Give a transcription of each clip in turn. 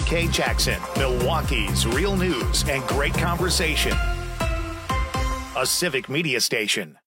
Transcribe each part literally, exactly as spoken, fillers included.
K. Jackson, Milwaukee's real news and great conversation. A Civic Media station.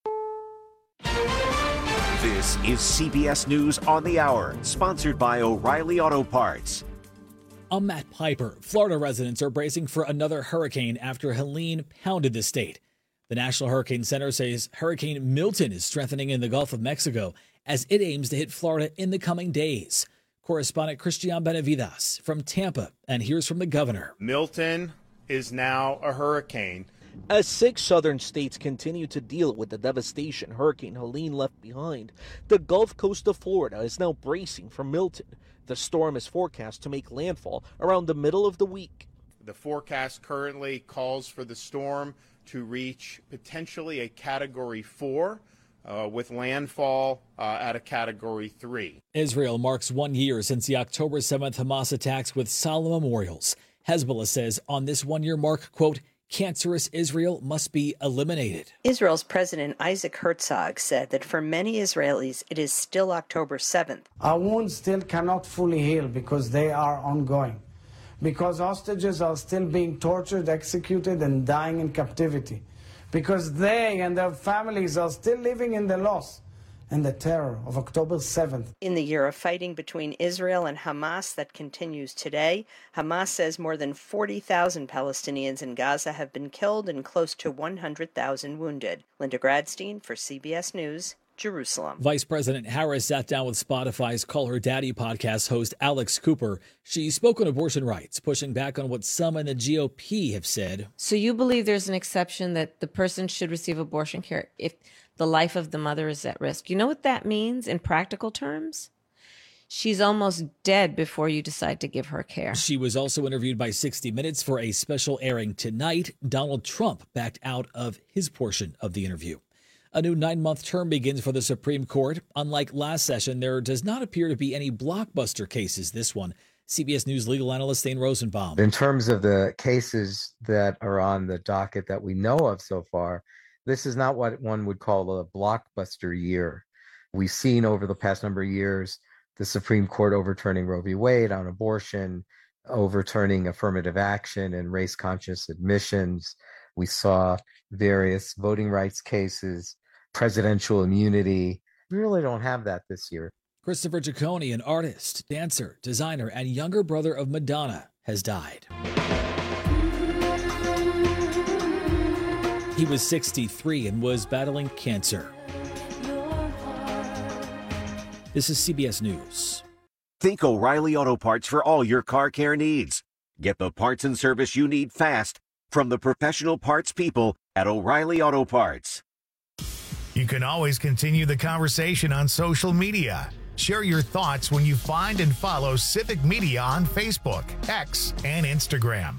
This is C B S News on the Hour, sponsored by O'Reilly Auto Parts. I'm Matt Piper. Florida residents are bracing for another hurricane after Helene pounded the state. The National Hurricane Center says Hurricane Milton is strengthening in the Gulf of Mexico as it aims to hit Florida in the coming days. Correspondent Christian Benavides from Tampa, and here's from the governor. Milton is now a hurricane. As six southern states continue to deal with the devastation Hurricane Helene left behind, the Gulf Coast of Florida is now bracing for Milton. The storm is forecast to make landfall around the middle of the week. The forecast currently calls for the storm to reach potentially a Category four uh, with landfall uh, at a Category three. Israel marks one year since the October seventh Hamas attacks with solemn memorials. Hezbollah says on this one-year mark, quote, cancerous Israel must be eliminated. Israel's President Isaac Herzog said that for many Israelis, it is still October seventh. Our wounds still cannot fully heal because they are ongoing, because hostages are still being tortured, executed, and dying in captivity, because they and their families are still living in the loss and the terror of October seventh. In the year of fighting between Israel and Hamas that continues today, Hamas says more than forty thousand Palestinians in Gaza have been killed and close to one hundred thousand wounded. Linda Gradstein for C B S News, Jerusalem. Vice President Harris sat down with Spotify's Call Her Daddy podcast host Alex Cooper. She spoke on abortion rights, pushing back on what some in the G O P have said. So you believe there's an exception that the person should receive abortion care if the life of the mother is at risk? You know what that means in practical terms? She's almost dead before you decide to give her care. She was also interviewed by sixty minutes for a special airing tonight. Donald Trump backed out of his portion of the interview. A new nine-month term begins for the Supreme Court. Unlike last session, there does not appear to be any blockbuster cases this one. C B S News legal analyst Thane Rosenbaum. In terms of the cases that are on the docket that we know of so far, this is not what one would call a blockbuster year. We've seen over the past number of years the Supreme Court overturning Roe v. Wade on abortion, overturning affirmative action and race-conscious admissions. We saw various voting rights cases, presidential immunity. We really don't have that this year. Christopher Ciccone, an artist, dancer, designer, and younger brother of Madonna, has died. He was sixty-three and was battling cancer. This is C B S News. Think O'Reilly Auto Parts for all your car care needs. Get the parts and service you need fast from the professional parts people at O'Reilly Auto Parts. You can always continue the conversation on social media. Share your thoughts when you find and follow Civic Media on Facebook, X, and Instagram.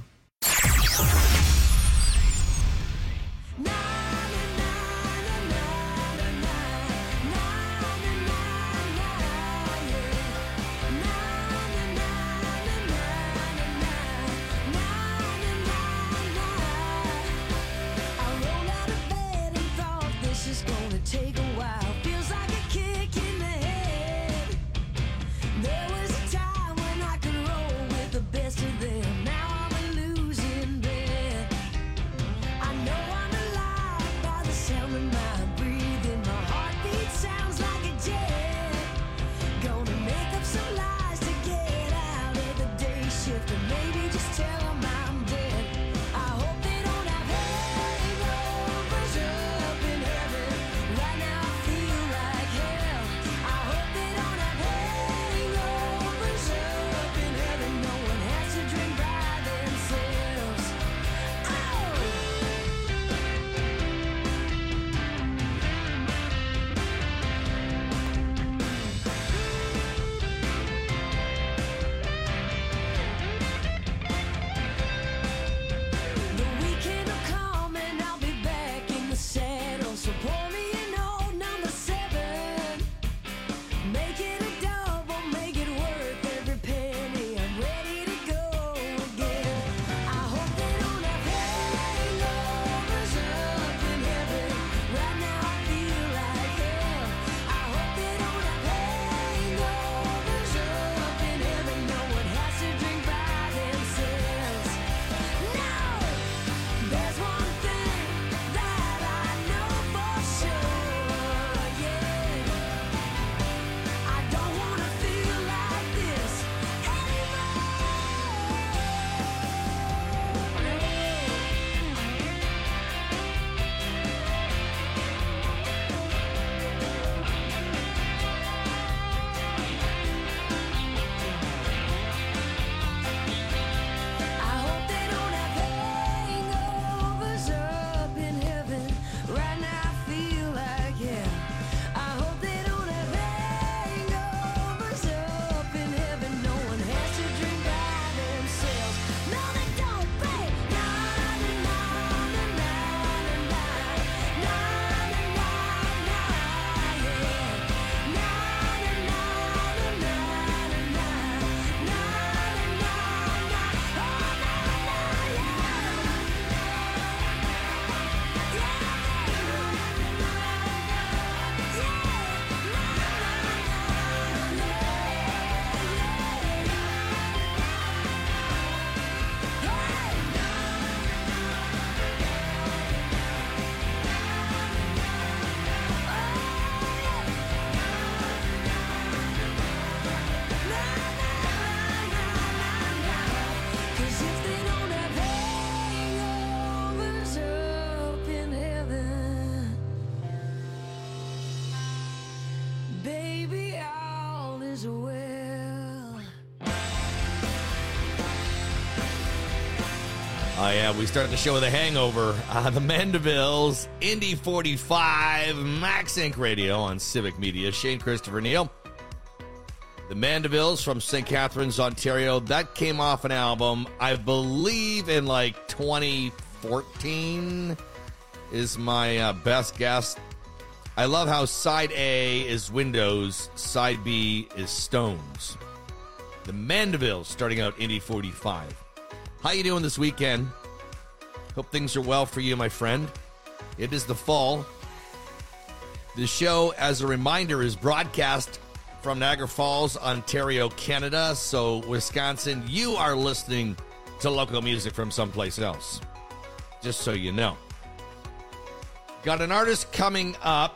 Oh, yeah, we started the show with a hangover. Uh, the Mandevilles, Indy forty-five, Max Inc Radio on Civic Media. Shane Christopher Neal. The Mandevilles from Saint Catharines, Ontario. That came off an album, I believe, in like twenty fourteen is my uh, best guess. I love how side A is Windows, side B is Stones. The Mandevilles starting out Indy forty-five. How you doing this weekend? Hope things are well for you, my friend. It is the fall. The show, as a reminder, is broadcast from Niagara Falls, Ontario, Canada. So, Wisconsin, you are listening to local music from someplace else. Just so you know. Got an artist coming up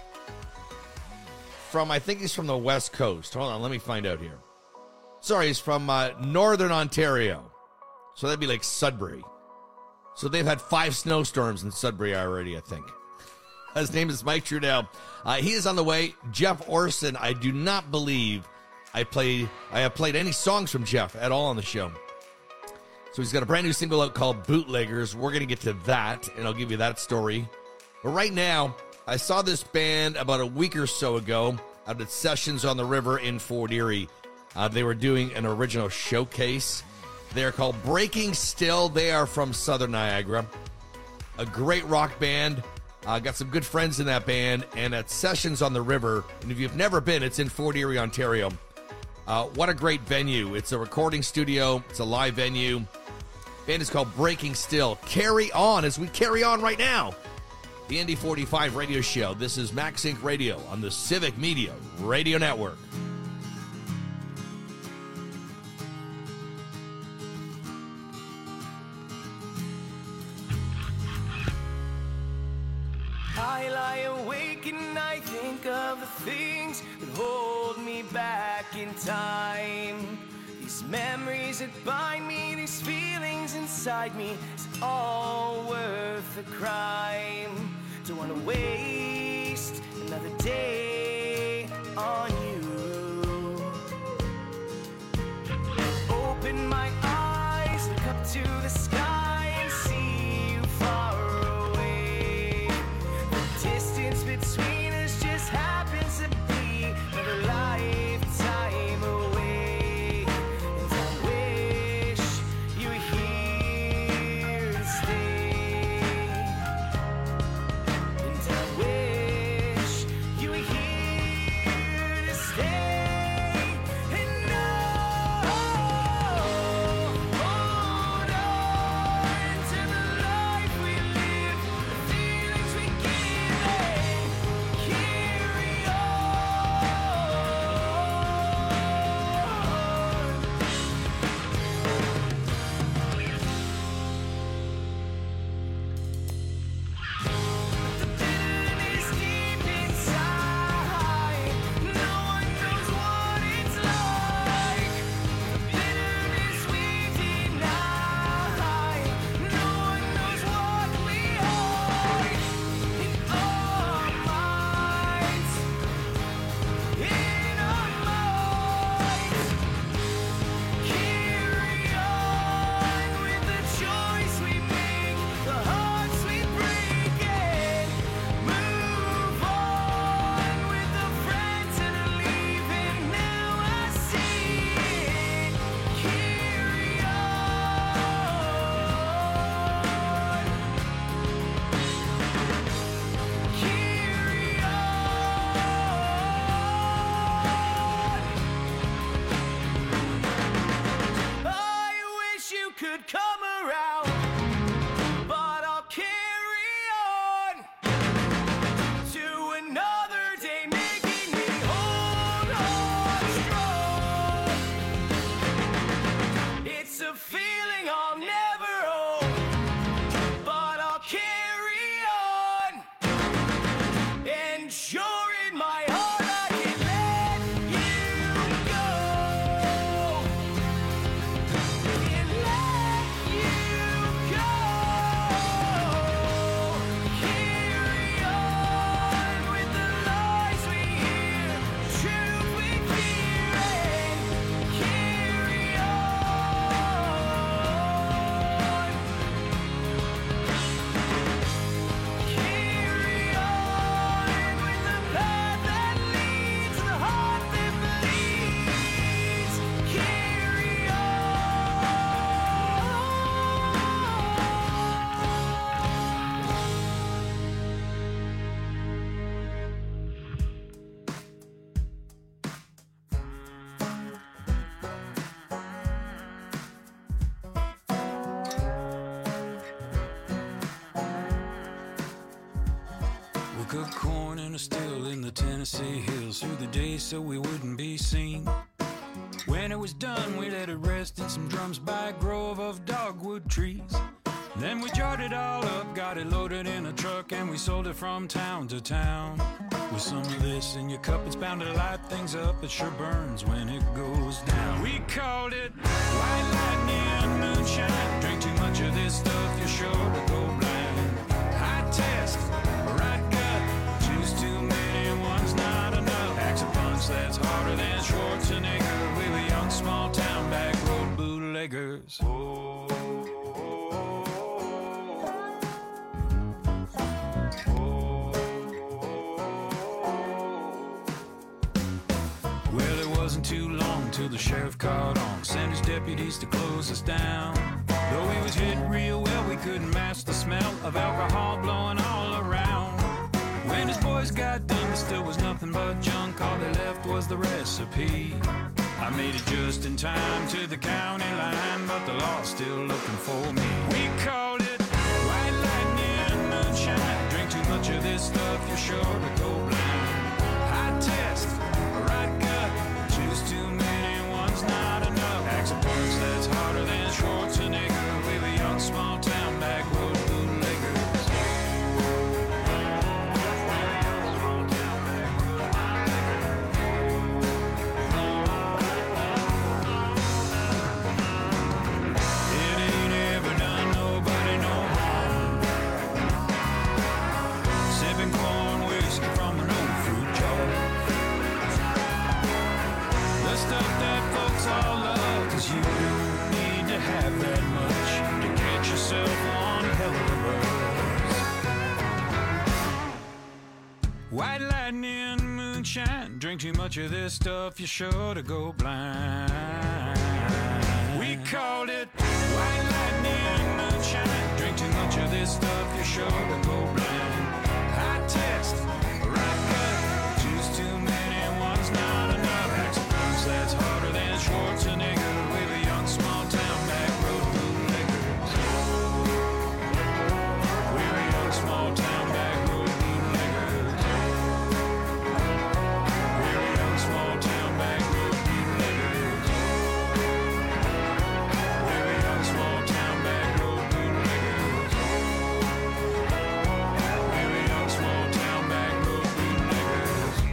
from, I think he's from the West Coast. Hold on, let me find out here. Sorry, he's from uh, Northern Ontario. So that'd be like Sudbury. So they've had five snowstorms in Sudbury already, I think. His name is Mike Trudell. Uh, he is on the way. Jeff Orson, I do not believe I play. I have played any songs from Jeff at all on the show. So he's got a brand new single out called Bootleggers. We're going to get to that, and I'll give you that story. But right now, I saw this band about a week or so ago out at Sessions on the River in Fort Erie. Uh, they were doing an original showcase. They're called Breaking Still. They are from Southern Niagara. A great rock band. Uh, got some good friends in that band. And at Sessions on the River, and if you've never been, it's in Fort Erie, Ontario. Uh, what a great venue. It's a recording studio. It's a live venue. Band is called Breaking Still. Carry on as we carry on right now. The Indy forty-five radio show. This is Max Inc Radio on the Civic Media Radio Network. I lie awake and I think of the things that hold me back in time. These memories that bind me, these feelings inside me, it's all worth the crime. Don't want to waste another day on you. Open my eyes, look up to the sky and see you far away. The distance between us just happens to be another lifetime away. And I wish you were here to stay. And I wish you were here to stay. And no, hold on to the life we live, the feelings we give, and carry on. The bitterness deep inside, no one knows what it's like. The bitterness we deny, no one knows what we hide in our minds, in our minds. Carry on with the choice we make, the hearts we break, and move on with the friends that are leaving. Now I see it. Carry on. Carry on. I wish you could come around, but I'll carry on to another day, making me hold on strong. It's a feeling I'll never own, but I'll carry on. And sure in my heart I can let you go. Can let you go. Carry on with the lies we hear, truth we fear, and carry on. stalk of corn and a still in the Tennessee hills through the day so we wouldn't be seen. When it was done, we let it rest in some drums by a grove of dogwood trees. Then we jarred it all up, got it loaded in a truck, and we sold it from town to town. With some of this in your cup, it's bound to light things up. It sure burns when it goes down. We called it white lightning moonshine. Drink too much of this stuff, you're sure to go blind. High test, right gut, choose too many, one's not enough. Packs a punch that's harder than Schwarzenegger. We were young, small town, back road bootleggers. Oh. Too long till the sheriff caught on, sent his deputies to close us down. Though he was hit real well, we couldn't mask the smell of alcohol blowing all around. When his boys got done, there still was nothing but junk. All they left was the recipe. I made it just in time to the county line, but the law's still looking for me. We called it white lightning moonshine. Drink too much of this stuff, you're sure to go blind. High test, right gut, choose too many, one's not enough. Packs a punch that's harder than Schwarzenegger. We were young, small town, back road bootleggers. It ain't ever done nobody no harm. Sipping corn whiskey from an old fruit jar. The stuff that folks all love, 'cause you don't need to have that much to get yourself one hell of a buzz. White lightning moonshine, drink too much of this stuff, you're sure to go blind. We called it white lightning moonshine, drink too much of this stuff, you're sure to go blind. High test, right gut, choose too many, one's not enough. Packs a punch that's harder than Schwarzenegger. We were young, small town, back road bootleggers. We were young, small town, back road bootleggers. We were young, small town, back road bootleggers. We were young, small town, back road bootleggers. We were young, small town, back road bootleggers.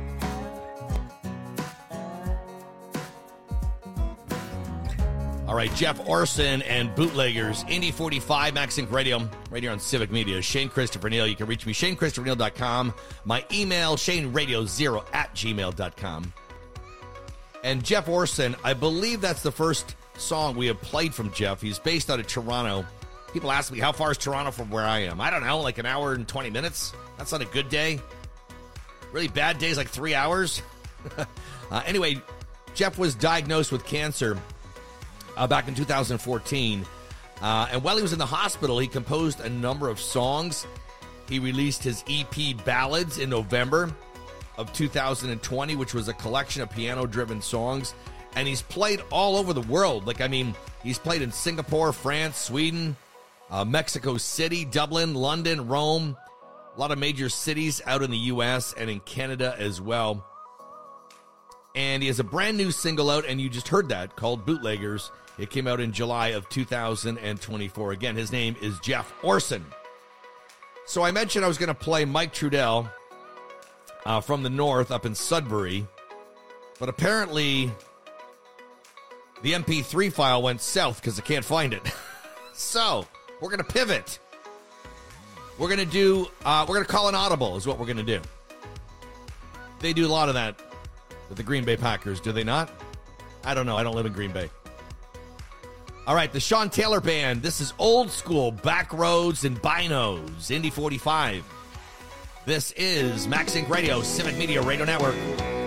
All right, Jeff Orson and Bootleggers, Indy forty-five, MaxSync Radio, right here on Civic Media. Shane Christopher Neal. You can reach me, shane christopher neal dot com. My email, shane radio zero at gmail dot com. And Jeff Orson, I believe that's the first song we have played from Jeff. He's based out of Toronto. People ask me, how far is Toronto from where I am? I don't know, like an hour and twenty minutes. That's not a good day. Really bad days, like three hours. uh, anyway, Jeff was diagnosed with cancer Uh, back in two thousand fourteen. Uh, and while he was in the hospital, he composed a number of songs. He released his E P Ballads in November of two thousand twenty, which was a collection of piano-driven songs. And he's played all over the world. Like, I mean, he's played in Singapore, France, Sweden, uh, Mexico City, Dublin, London, Rome. A lot of major cities out in the U S and in Canada as well. And he has a brand new single out, and you just heard that, called Bootleggers. It came out in July of two thousand twenty-four. Again, his name is Jeff Orson. So I mentioned I was going to play Mike Trudell uh, from the north up in Sudbury. But apparently the M P three file went south because I can't find it. So we're going to pivot. We're going to do, uh, we're going to call an audible is what we're going to do. They do a lot of that with the Green Bay Packers, do they not? I don't know. I don't live in Green Bay. All right, the Sean Taylor Band. This is old school, back roads and binos, Indy forty-five. This is MaxSync Radio, Civic Media Radio Network.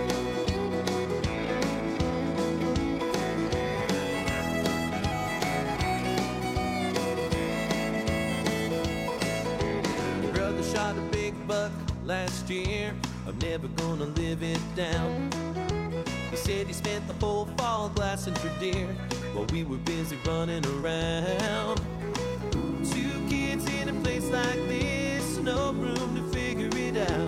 Brother shot a big buck last year. I'm never gonna live it down. He said he spent the whole fall glassing for deer while we were busy running around. Two kids in a place like this, no room to figure it out.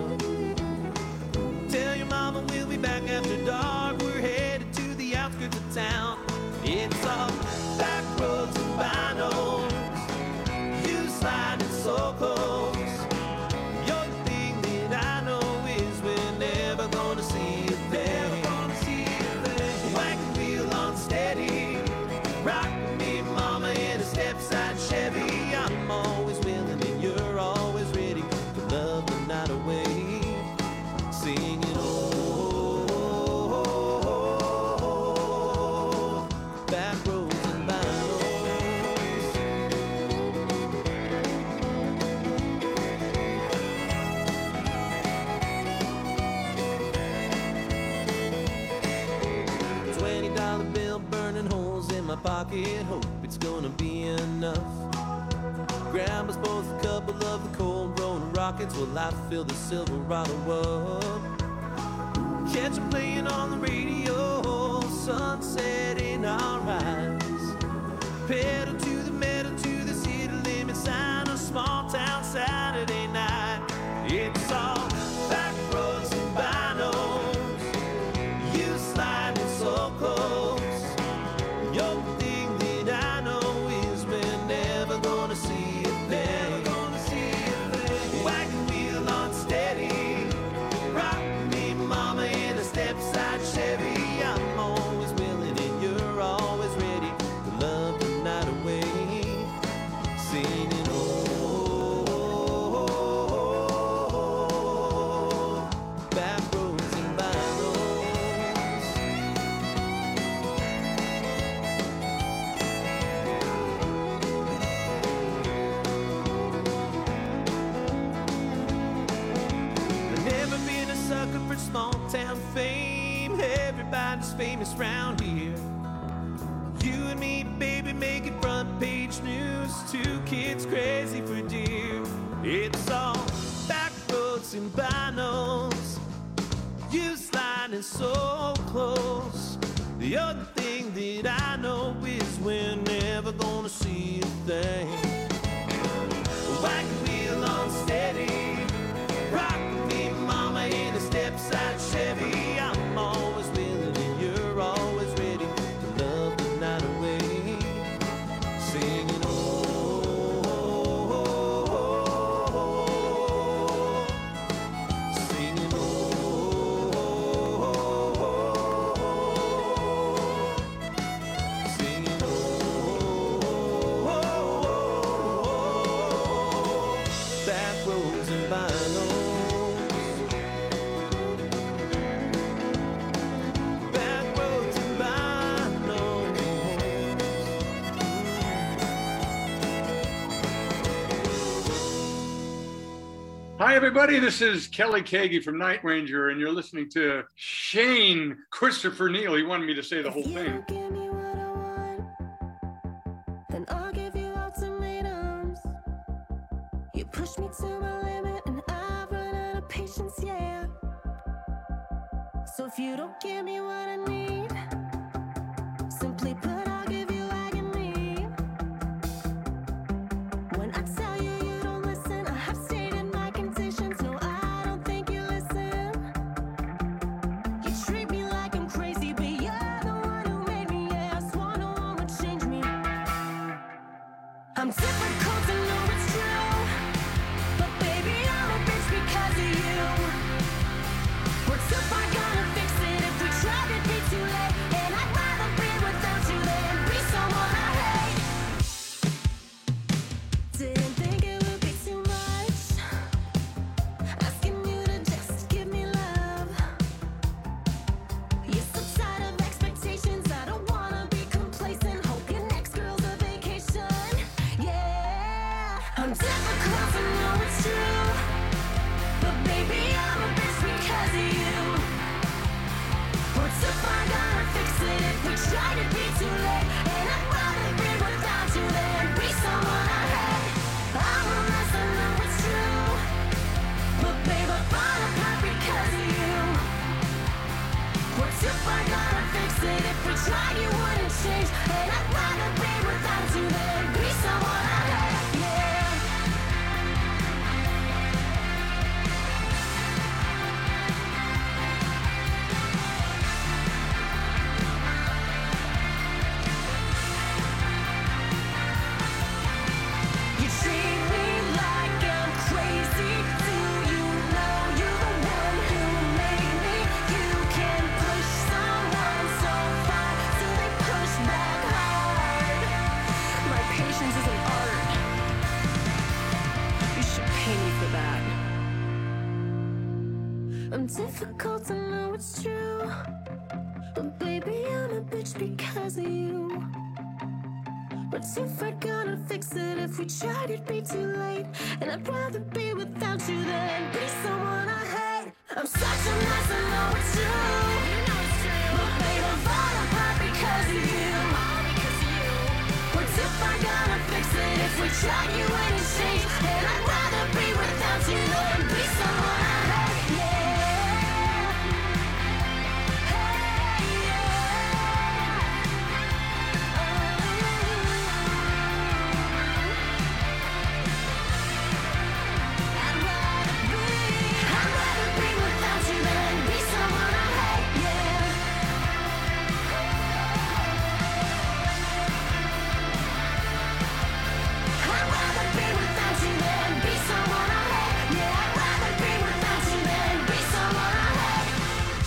pocket, hope it's gonna be enough. Grab us both a couple of the cold rolling rockets while I fill the Silverado up. Catch 'em playing on the radio, sunset in our eyes. Pedal to the metal, to the city limit sign, a small town Saturday night. It's all back roads and binos, you sliding so close. Your thing that I know is we're never gonna see a thing. Wagon wheel on steady, rock me mama in a step-side Chevy. I'm always willing and you're always ready to love the night away. Singing oh, back roads and binos. I've never been a sucker for small town fame. Everybody's famous round here. You and me, baby, making front page news. Two kids crazy for deer. It's all back roads and binos. You sliding so close. The other thing that I know is we're never gonna see a thing. Wagon wheel on steady, rock me mama in a step-side Chevy. I'm always willing and you're always ready to love the night away. Singing oh, singing oh, singing oh, back roads and binos. Back roads and binos. Hi, everybody. This is Kelly Kagi from Night Ranger, and you're listening to Shane Christopher Neal. He wanted me to say the whole thing. Then I'll give you ultimatums. You push me to my limit and I've run out of patience, yeah. So if you don't give me what I need, simply put, I'll give you agony. When I tell you you don't listen, I have stated my conditions. No, I don't think you listen. You treat me like I'm crazy, but you're the one who made me. Yeah, I swore no one would change me. I'm difficult to know it's true, but baby, I'm a bitch because of you. We're too far gonna fix it. If we tried, it'd be too late. And I'd rather be without you than be someone I hate. Didn't think it would be too much, asking you to just give me love. You're so tired of expectations, I don't wanna be complacent. Hope your next girl's a vacation. Yeah, I'm difficult to know it's true, but baby, I'm a bitch because of you. We're too far gonna fix it. If we tried, it'd be too late. And I'd rather be without you than be someone I hate. I'm a mess, I know it's true, but babe, I fall apart because of you. We're too far gonna fix it. If we tried, you wouldn't change. And I'd rather be without you than be someone I hate. Yeah. You treat me like I'm crazy. Do you know you're the one who made me? You can push someone so far till they push back hard. My patience is an art. You should pay me for that. I'm difficult to know it's true, but baby, I'm a bitch because of you. But if we're gonna fix it, if we tried, it'd be too late. And I'd rather be without you than be someone I hate. I'm such a mess, I know it's true. But babe, I fall apart because of you. enough are gonna fix it. If we try, you wouldn't change. And I'd rather be without you than be someone I hate. Yeah. Hey, yeah. I'd rather be, I'd rather be without you than be someone I hate. Yeah. I'd rather be without you than be someone I hate. Yeah, I'd rather be without you than be someone I hate.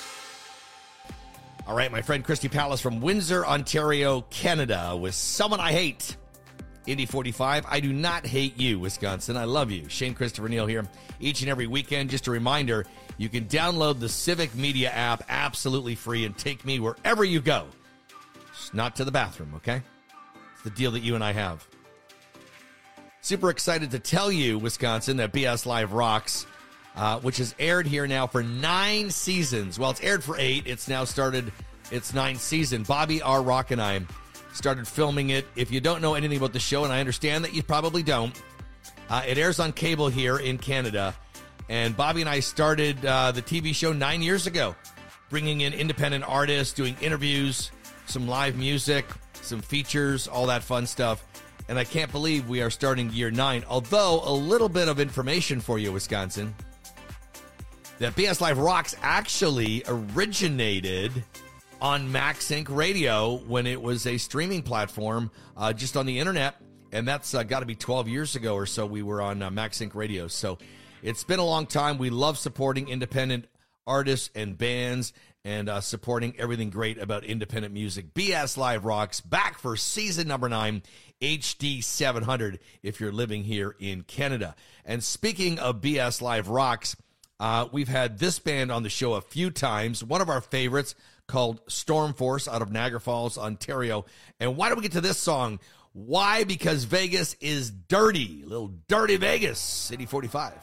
All right, my friend Christy Palace from Windsor, Ontario, Canada, with Someone I Hate. Indy forty-five, I do not hate you, Wisconsin. I love you. Shane Christopher Neal here each and every weekend. Just a reminder, you can download the Civic Media app absolutely free and take me wherever you go. Just not to the bathroom, okay? It's the deal that you and I have. Super excited to tell you, Wisconsin, that B S Live Rocks, uh, which has aired here now for nine seasons. Well, it's aired for eight. It's now started its ninth season. Bobby R. Rock and I started filming it. If you don't know anything about the show, and I understand that you probably don't, uh, it airs on cable here in Canada. And Bobby and I started uh, the T V show nine years ago, bringing in independent artists, doing interviews, some live music, some features, all that fun stuff. And I can't believe we are starting year nine. Although, a little bit of information for you, Wisconsin, that B S Live Rocks actually originated on MaxSync Radio when it was a streaming platform uh, just on the internet. And that's uh, got to be twelve years ago or so we were on uh, MaxSync Radio. So it's been a long time. We love supporting independent artists and bands and uh, supporting everything great about independent music. B S Live Rocks back for season number nine, H D seven hundred, if you're living here in Canada. And speaking of B S Live Rocks, uh, we've had this band on the show a few times. One of our favorites called Storm Force out of Niagara Falls, Ontario. And why don't we get to this song? Why? Because Vegas is dirty. Little dirty Vegas, City forty-five.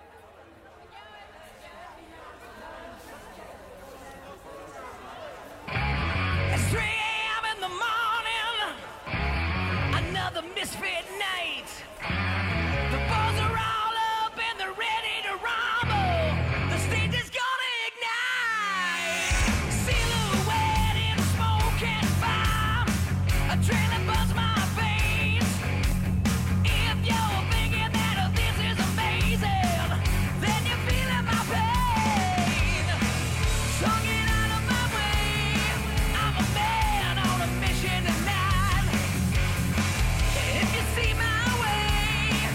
It's three a.m. in the morning, another misfit night. The balls are all up and they're ready to rumble. The stage is gonna ignite. Silhouette in smoke and fire, adrenaline buzz my veins. If you're thinking that this is amazing, then you're feeling my pain. So get out of my way, I'm a man on a mission tonight. If you see my way,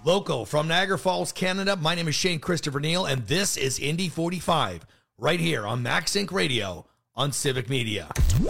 Local from Niagara Falls, Canada, my name is Shane Christopher Neal, and this is Indy forty-five, right here on Max Inc Radio on Civic Media.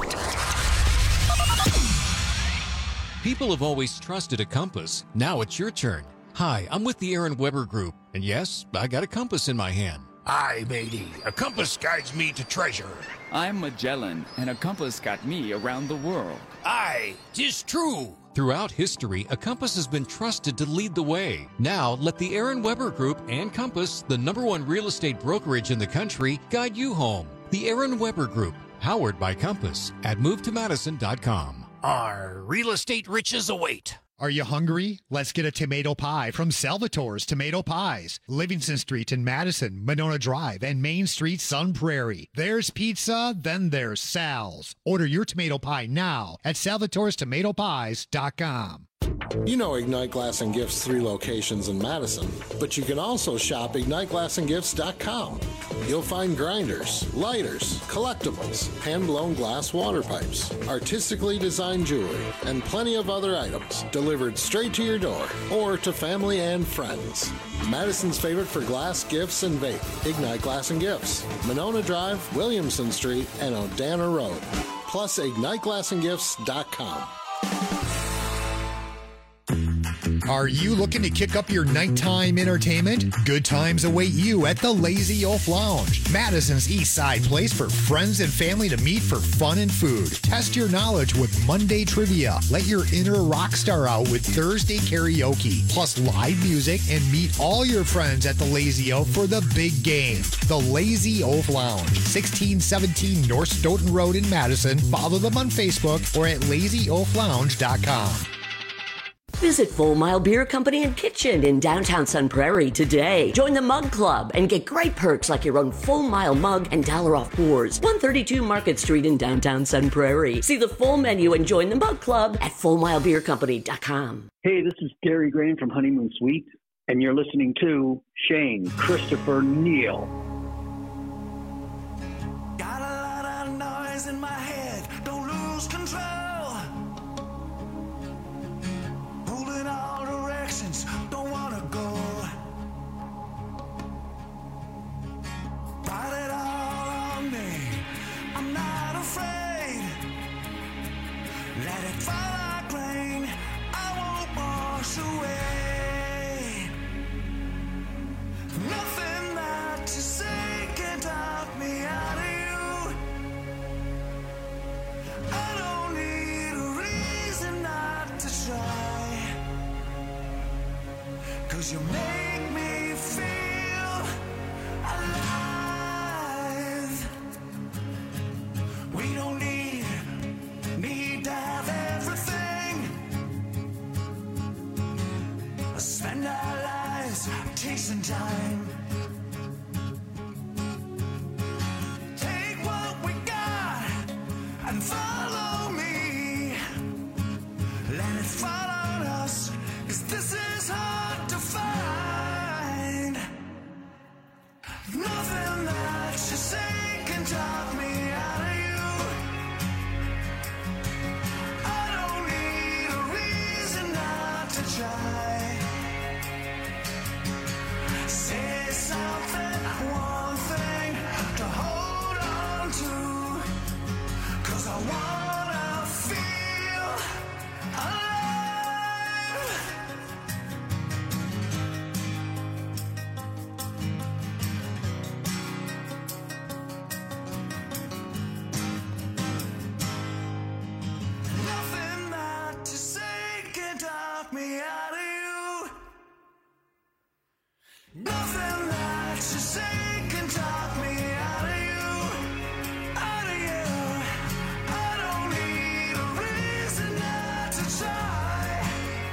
People have always trusted a compass. Now it's your turn. Hi, I'm with the Aaron Weber Group, and yes, I got a compass in my hand. Aye, matey, a compass guides me to treasure. I'm Magellan, and a compass got me around the world. Aye, 'tis true. Throughout history, a compass has been trusted to lead the way. Now, let the Aaron Weber Group and Compass, the number one real estate brokerage in the country, guide you home. The Aaron Weber Group, powered by Compass, at move to madison dot com. Our real estate riches await. Are you hungry? Let's get a tomato pie from Salvatore's Tomato Pies. Livingston Street in Madison, Monona Drive, and Main Street, Sun Prairie. There's pizza, then there's Sal's. Order your tomato pie now at salvatores tomato pies dot com. You know Ignite Glass and Gifts' three locations in Madison, but you can also shop ignite glass and gifts dot com. You'll find grinders, lighters, collectibles, hand-blown glass water pipes, artistically designed jewelry, and plenty of other items delivered straight to your door or to family and friends. Madison's favorite for glass, gifts, and vape, Ignite Glass and Gifts, Monona Drive, Williamson Street, and Odana Road. Plus ignite glass and gifts dot com. Are you looking to kick up your nighttime entertainment? Good times await you at the Lazy Oaf Lounge, Madison's East Side place for friends and family to meet for fun and food. Test your knowledge with Monday trivia. Let your inner rock star out with Thursday karaoke, plus live music, and meet all your friends at the Lazy Oaf for the big game. The Lazy Oaf Lounge, sixteen seventeen North Stoughton Road in Madison. Follow them on Facebook or at lazy oaf lounge dot com. Visit Full Mile Beer Company and Kitchen in downtown Sun Prairie today. Join the Mug Club and get great perks like your own Full Mile mug and dollar off pours. one thirty-two Market Street in downtown Sun Prairie. See the full menu and join the Mug Club at full mile beer company dot com. Hey, this is Gary Grain from Honeymoon Suite, and you're listening to Shane Christopher Neal. Got a lot of noise in my head, don't lose control. Pulled in all directions, don't wanna go. Ride it all on me, I'm not afraid. Let it fall like rain, I won't wash away. Nothing that you say can talk me out of you. I don't need a reason not to try. 'Cause you make me feel alive. We don't need, need to have everything. Spend our lives chasing time. Take what we got and follow me. Let it fall on us, 'cause this is hard to find. Nothing that you say can talk me out of you. I don't need a reason not to try. Say something, one thing to hold on to. 'Cause I wanna feel alive. Nothing that you say can talk me out of you. Nothing that you say can talk me out of you. Out of you. I don't need a reason not to try.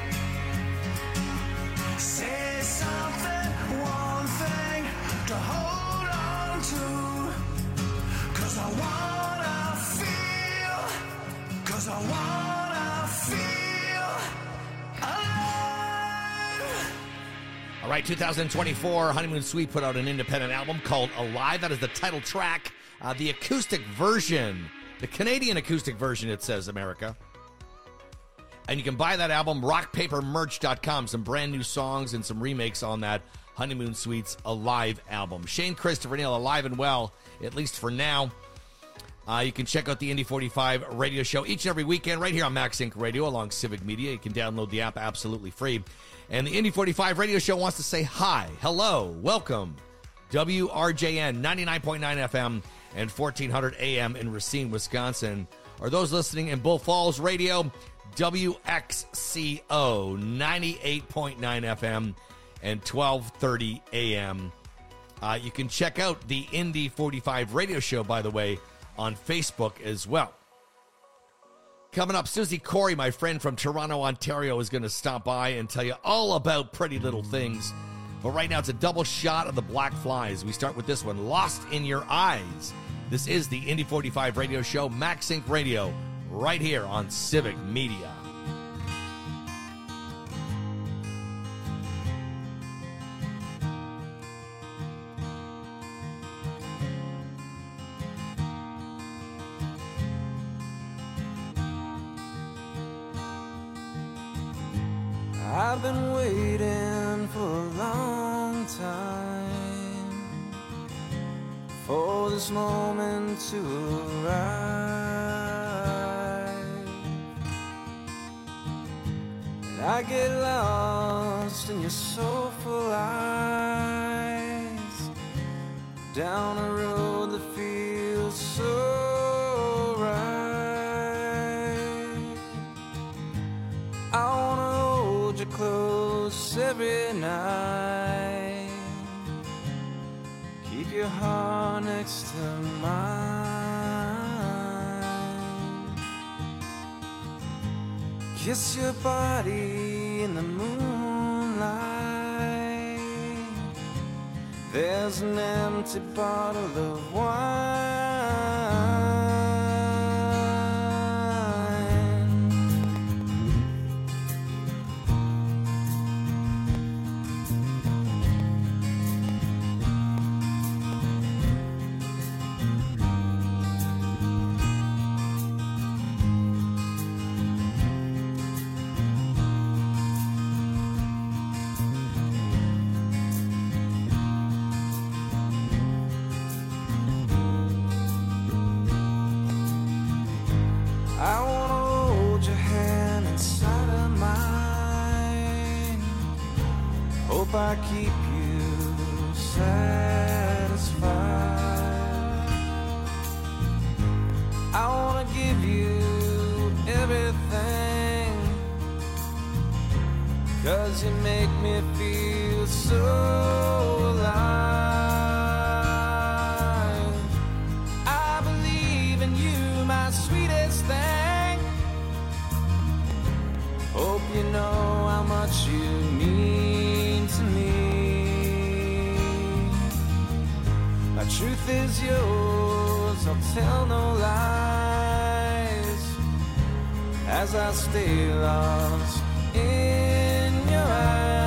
Say something, one thing to hold on to. 'Cause I wanna feel, 'cause I wanna feel alive. All right, two thousand twenty-four, Honeymoon Suite put out an independent album called Alive. That is the title track, uh, the acoustic version, the Canadian acoustic version, it says, America. And you can buy that album, rock paper merch dot com. Some brand new songs and some remakes on that Honeymoon Suites Alive album. Shane Christopher Neal, alive and well, at least for now. Uh, you can check out the Indy forty-five radio show each and every weekend right here on Max Inc Radio along Civic Media. You can download the app absolutely free. And the Indy forty-five radio show wants to say hi, hello, welcome. W R J N ninety-nine point nine F M and fourteen hundred A M in Racine, Wisconsin. Or those listening in Bull Falls Radio, W X C O ninety-eight point nine F M and twelve thirty A M. Uh, you can check out the Indy forty-five radio show, by the way, on Facebook as well. Coming up, Susie Corey, my friend from Toronto, Ontario, is going to stop by and tell you all about Pretty Little Things. But right now, it's a double shot of the Black Flies. We start with this one, Lost in Your Eyes. This is the Indy forty-five radio show, Max Inc Radio, right here on Civic Media. I've been waiting for a long time for this moment to arrive. And I get lost in your soulful eyes, down a road that feels so right. I wanna hold you close every night, keep your heart next to mine, kiss your body in the moonlight. There's an empty bottle of wine. I wanna hold your hand inside of mine, hope I keep you satisfied. I wanna give you everything, 'cause you make me feel so alive. I believe in you, my sweetest thing. Hope you know how much you mean to me. My truth is yours, I'll tell no lies, as I stay lost in your eyes.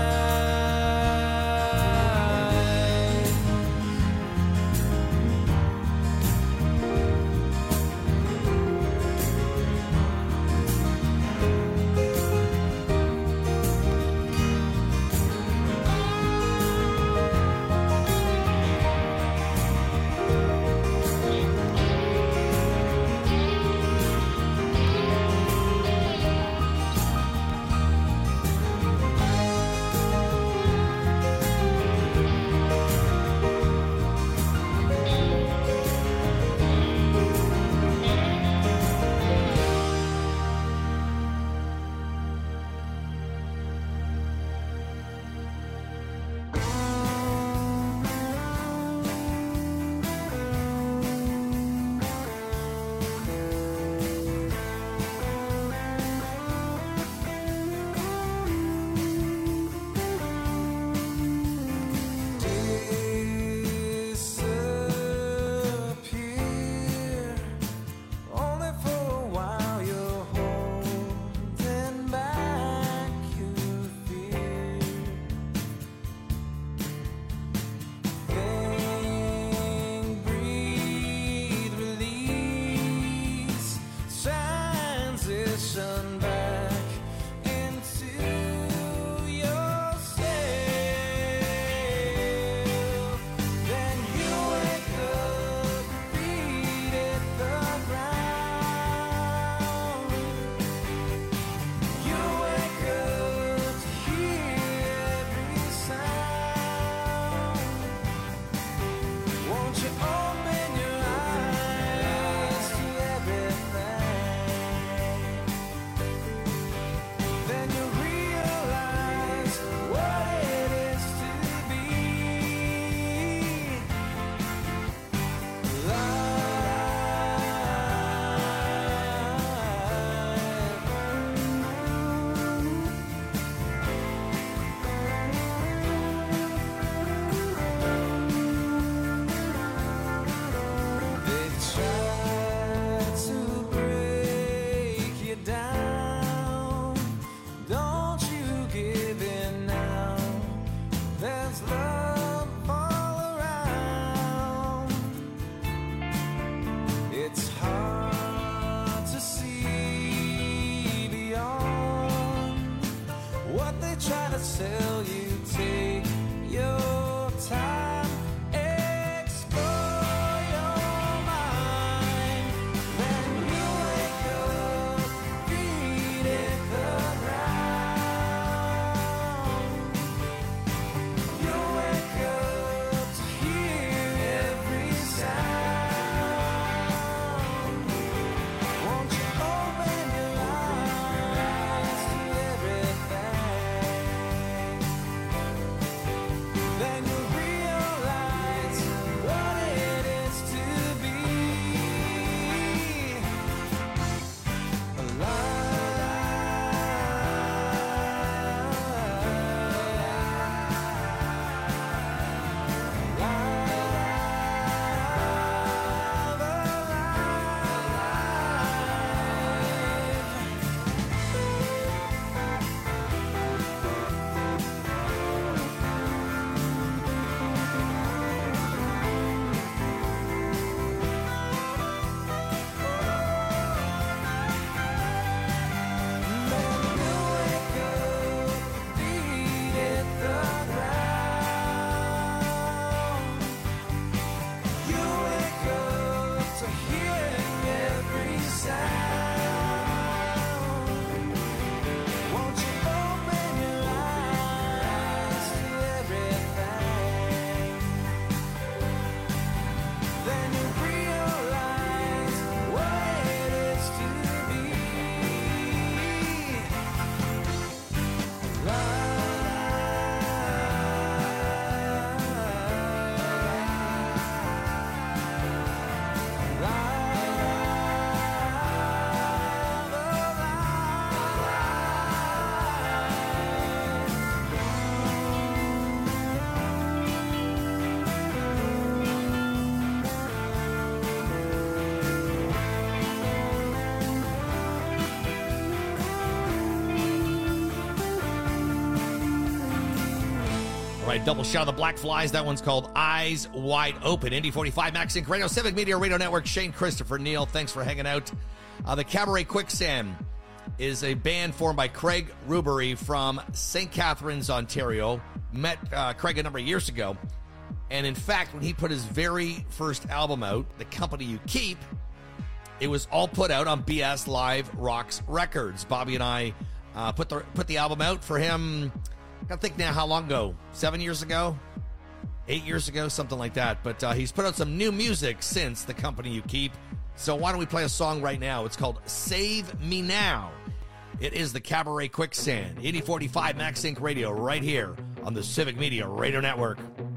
right, double shot of the Black Flies. That one's called Eyes Wide Open. Indy forty-five, Max Inc Radio, Civic Media Radio Network. Shane, Christopher, Neil, thanks for hanging out. Uh, the Cabaret Quicksand is a band formed by Craig Rubery from Saint Catharines, Ontario. Met uh, Craig a number of years ago. And in fact, when he put his very first album out, The Company You Keep, it was all put out on B S Live Rocks Records. Bobby and I uh, put the put the album out for him. I gotta think now how long ago? Seven years ago? Eight years ago? Something like that. But uh, he's put out some new music since The Company You Keep. So why don't we play a song right now? It's called Save Me Now. It is the Cabaret Quicksand. eighty forty-five Max Inc Radio right here on the Civic Media Radio Network.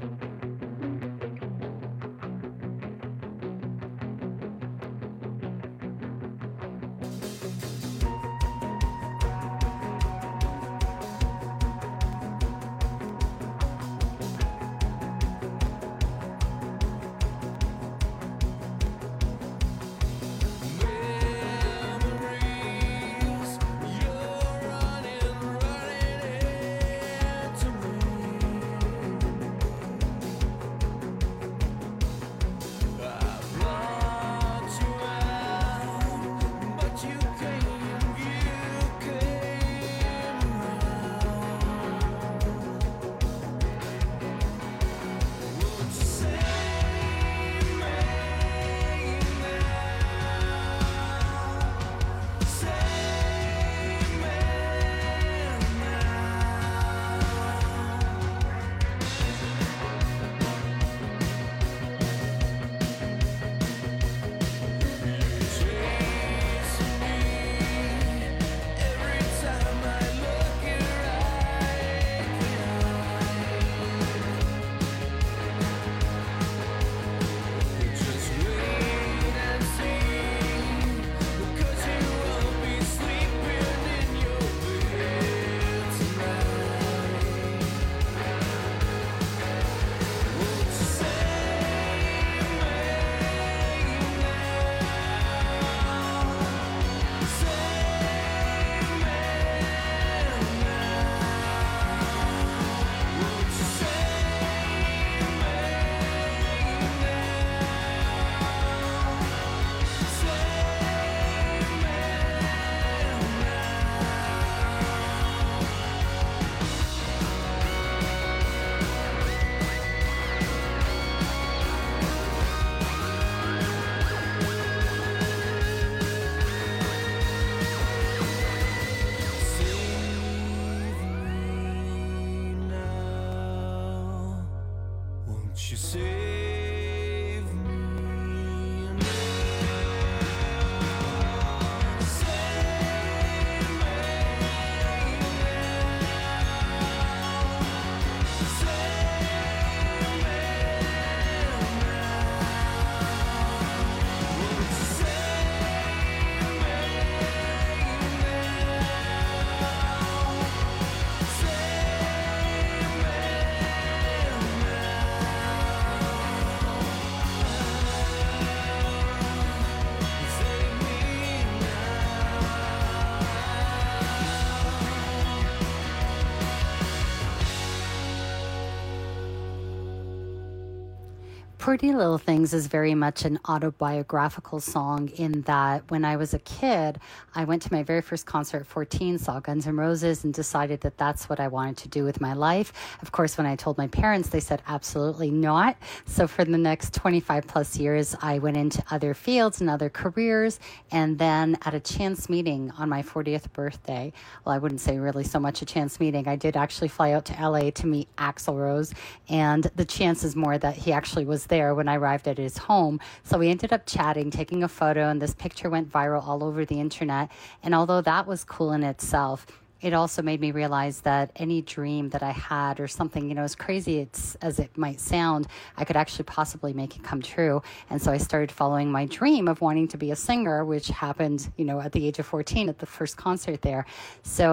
Pretty Little Things is very much an autobiographical song in that when I was a kid, I went to my very first concert at fourteen, saw Guns N' Roses, and decided that that's what I wanted to do with my life. Of course, when I told my parents, they said absolutely not. So for the next twenty-five plus years, I went into other fields and other careers. And then at a chance meeting on my fortieth birthday, well, I wouldn't say really so much a chance meeting. I did actually fly out to L A to meet Axl Rose. And the chances more that he actually was there when I arrived at his home. So we ended up chatting, taking a photo, and this picture went viral all over the internet. And although that was cool in itself, it also made me realize that any dream that I had or something, you know, as crazy it's, as it might sound, I could actually possibly make it come true. And so I started following my dream of wanting to be a singer, which happened, you know, at the age of fourteen at the first concert there. So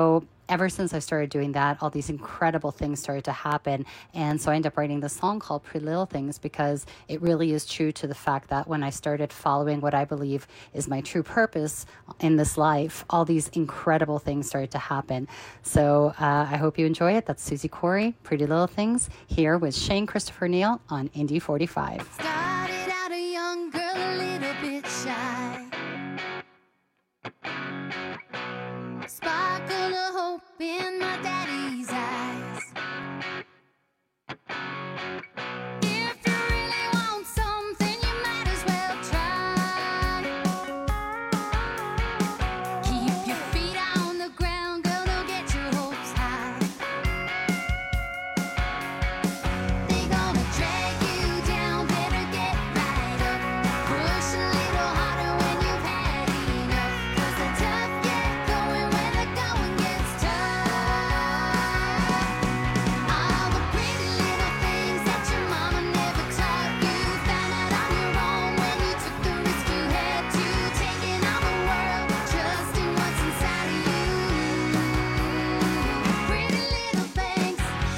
ever since I started doing that, all these incredible things started to happen. And so I ended up writing this song called Pretty Little Things, because it really is true to the fact that when I started following what I believe is my true purpose in this life, all these incredible things started to happen. So uh, I hope you enjoy it. That's Susie Corey, Pretty Little Things, here with Shane Christopher Neal on Indy forty-five. Started out a young girl, a little bit shy. Sparkle of hope in my daddy's eyes. If you really want something, you might as well try. Keep your feet on the ground, girl, don't get your hopes high. They gonna drag you down, better get right up. Push a little harder when you've had enough. 'Cause the tough get going when the going gets tough. All the pretty little things that your mama never taught you, found out on your own when you took the risk you had to. Taking on the world, trusting what's inside of you. Pretty little things.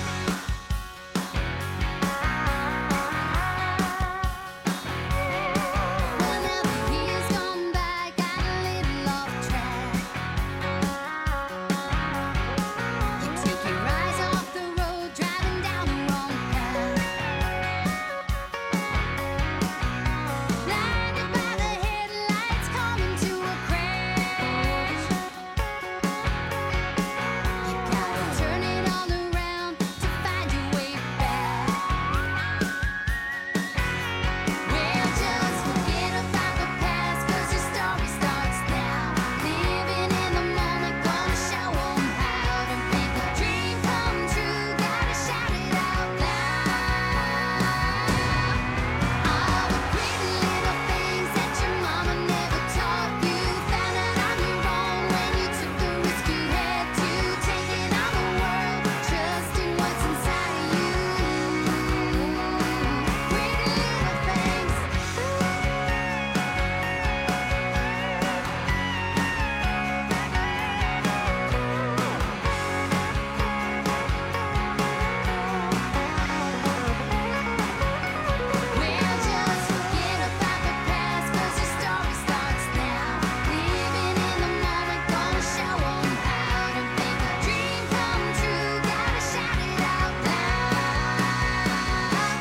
Well, now the years gone by, got a little off track. You take your eyes off the road, driving down the wrong path. Blinded by the headlights, coming to a crash. You gotta turn it all around to find your way back. Well, just forget about the past, 'cause your story starts now. Living in the moment, gonna show 'em how to make a dream come true. Gotta shout it out loud. All the pretty little things that your mama never taught you, found out on your own when you took the risk you had to. Taking on the world, trusting what's inside of you. Pretty little things. Well, just forget about the past, 'cause your story starts now. Living in the moment, gonna show 'em how to make a dream come true. Gotta shout it out loud.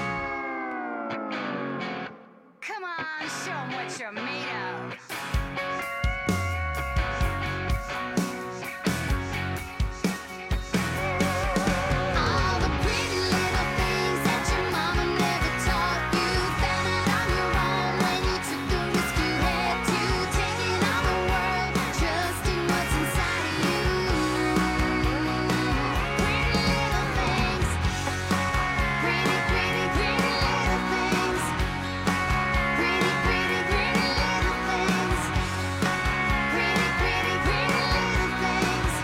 Come on, show 'em what you're made of. All the pretty little things that your mama never taught you, found out on your own when you took the risk you had to. Taking on the world, trusting what's inside of you. Pretty little things. Pretty, pretty, pretty little things. Pretty, pretty, pretty little things. Pretty, pretty, pretty little things.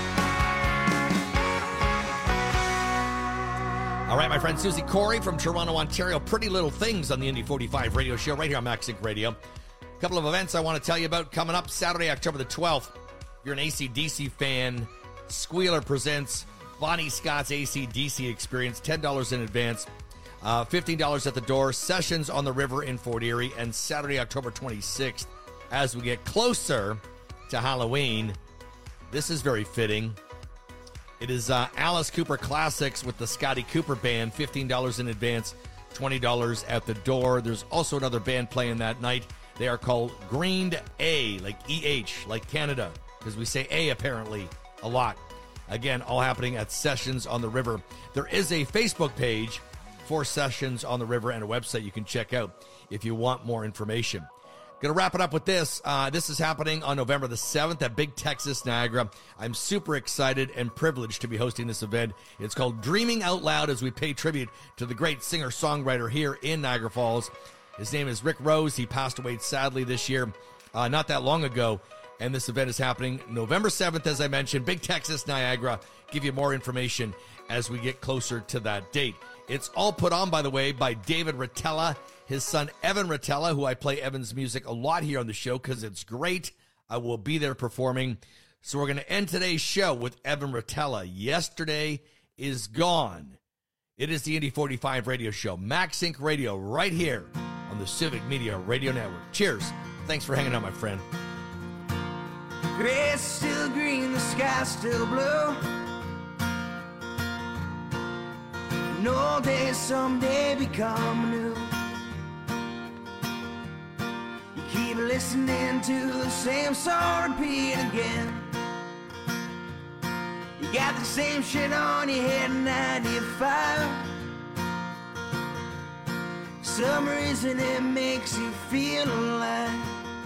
All right, my friend Susie Corey from Toronto, Ontario. Pretty Little Things on the Indy forty-five radio show right here on Max Inc Radio. A couple of events I want to tell you about coming up Saturday, October the twelfth. If you're an A C D C fan, Squealer presents Bonnie Scott's A C D C Experience, ten dollars in advance, uh, fifteen dollars at the door. Sessions on the River in Fort Erie, and Saturday, October twenty-sixth. As we get closer to Halloween, this is very fitting. It is uh, Alice Cooper Classics with the Scotty Cooper Band, fifteen dollars in advance, twenty dollars at the door. There's also another band playing that night. They are called Greened A, like E H, like Canada, because we say A apparently a lot. Again, all happening at Sessions on the River. There is a Facebook page for Sessions on the River and a website you can check out if you want more information. Going to wrap it up with this. Uh, this is happening on November the seventh at Big Texas Niagara. I'm super excited and privileged to be hosting this event. It's called Dreaming Out Loud, as we pay tribute to the great singer-songwriter here in Niagara Falls. His name is Rick Rose. He passed away sadly this year, uh, not that long ago. And this event is happening November seventh, as I mentioned, Big Texas Niagara. Give you more information as we get closer to that date. It's all put on, by the way, by David Rotella, his son Evan Rotella, who I play Evan's music a lot here on the show because it's great. I will be there performing. So we're going to end today's show with Evan Rotella. Yesterday is gone. It is the Indy forty-five radio show, MaxInc Radio, right here on the Civic Media Radio Network. Cheers. Thanks for hanging out, my friend. Grass still green, the sky still blue. No day someday become new. You keep listening to the same song repeat again. You got the same shit on your head in ninety-five. Some reason it makes you feel alive.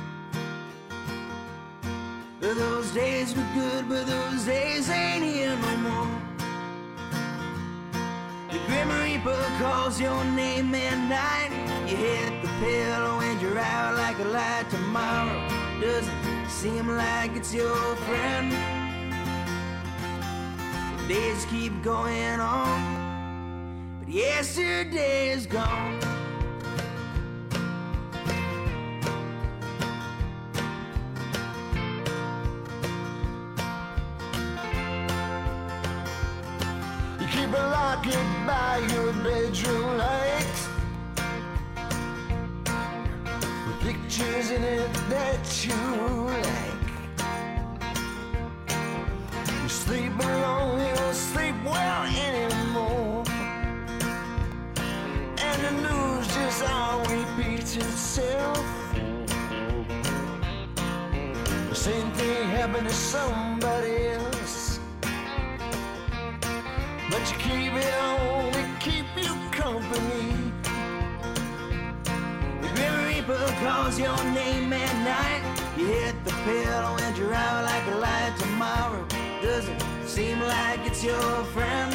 Those days were good, but those days ain't here no more. The Grim Reaper calls your name at night. You hit the pillow and you're out like a light. Tomorrow doesn't seem like it's your friend. The days keep going on, but yesterday is gone. Keep a locket by your bedroom light with pictures in it that you like. You sleep alone, you don't sleep well anymore, and the news just all repeats itself. The same thing happened to somebody else, but you keep it on to keep you company. The Grim Reaper calls your name at night. You hit the pillow and you're out like a light. Tomorrow doesn't seem like it's your friend.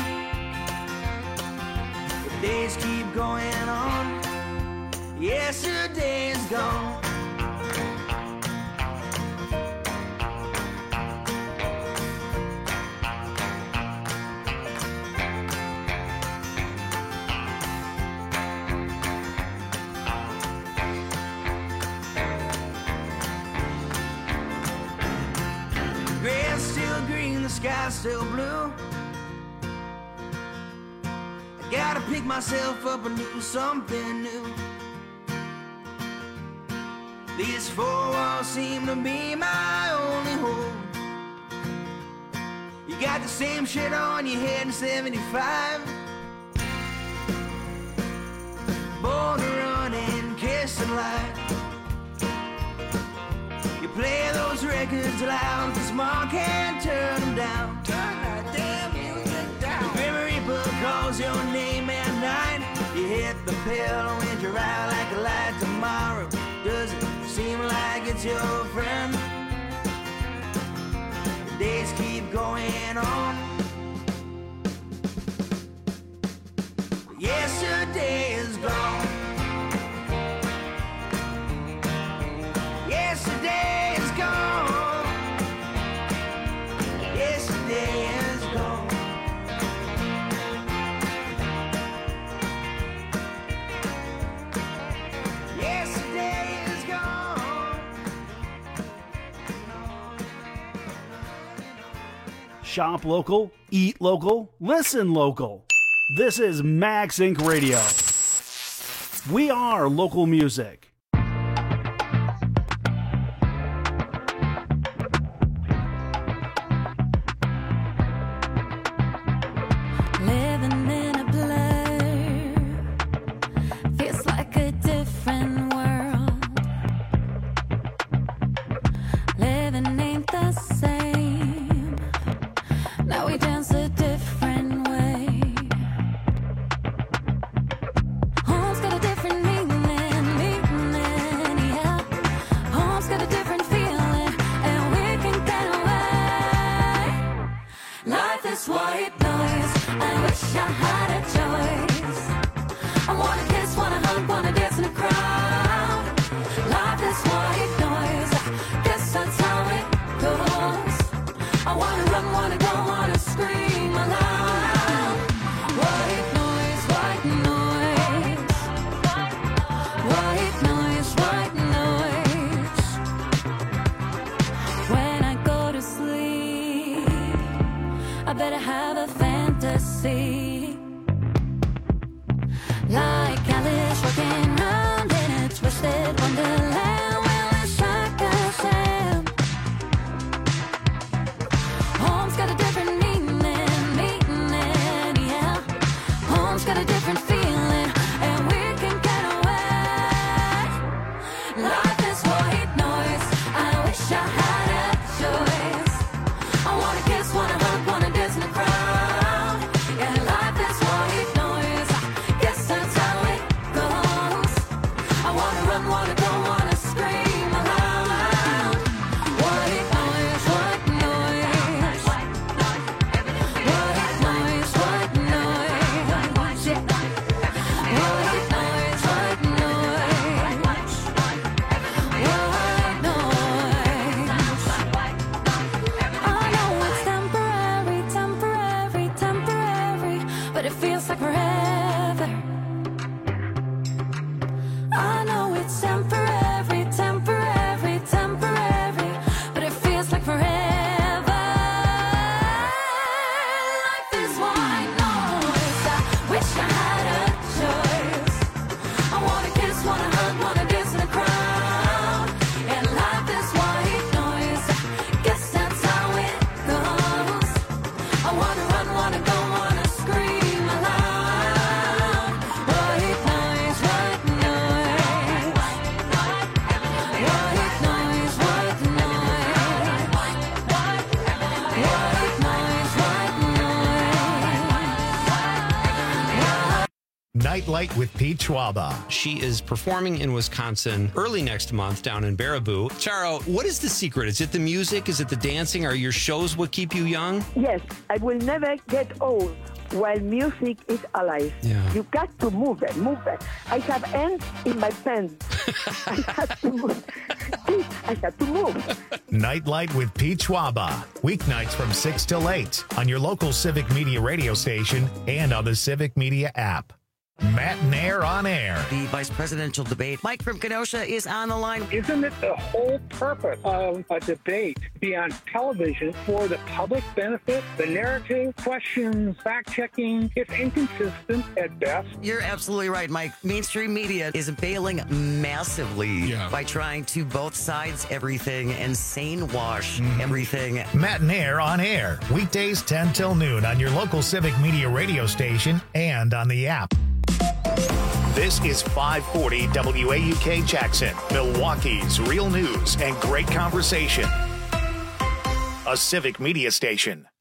The days keep going on. Yesterday is gone. The sky's still blue. I gotta pick myself up and do something new. These four walls seem to be my only home. You got the same shit on your head in seventy-five. Born to run and kiss and lie. You play those records loud, cause Mom can't turn them down. Turn that damn music down. The Grim Reaper calls your name at night. You hit the pillow and you're out like a light. Tomorrow doesn't seem like it's your friend. The days keep going on. Yesterday is gone. Yesterday is gone. Yesterday is gone. Yesterday is gone. Shop local, eat local, listen local. This is MaxInc Radio. We are local music. Living in a blur feels like a different world. Living ain't the same. Now we dance a different way. Home's got a different meaning, meaning better have a fantasy. Like Alice walking round in a twisted wonderland. Well, it's like a sham. Home's got a different meaning, meaning, yeah. Home's got a different feeling, and we can get away. Life is white noise. I wish I had a choice. I wanna kiss, wanna hug, wanna dance in the crowd. Yeah, life is white noise. I guess that's how it goes. I wanna run, wanna go, wanna scream aloud. White noise, white noise. White noise, white noise. White noise, white noise. I know it's temporary, temporary, temporary, but it feels like forever. I know it's temporary, temporary, temporary, but it feels like forever. Life is white noise. I wish I had a choice. I wanna kiss, wanna hug, wanna dance in the crowd. And life is white noise. Guess that's how it goes. I wanna run, wanna go, wanna scream aloud. White noise, white noise. White noise, white noise. White noise, white noise. Nightlight with Pete Schwaba. She is performing in Wisconsin early next month down in Baraboo. Charo, what is the secret? Is it the music? Is it the dancing? Are your shows what keep you young? Yes, I will never get old while music is alive. Yeah. You got to move it, move it. I have ants in my pants. I have to move. I have to move. Nightlight with Pete Schwaba. Weeknights from six till eight on your local Civic Media radio station and on the Civic Media app. Matt Nair on air. The vice presidential debate. Mike from Kenosha is on the line. Isn't it the whole purpose of a debate to be on television for the public benefit? The narrative, questions, fact-checking, it's inconsistent at best. You're absolutely right, Mike. Mainstream media is bailing massively Yeah. by trying to both sides everything and sane wash everything. Matt Nair on air. Weekdays ten till noon on your local Civic Media radio station and on the app. This is five forty W A U K Jackson, Milwaukee's real news and great conversation. A Civic Media station.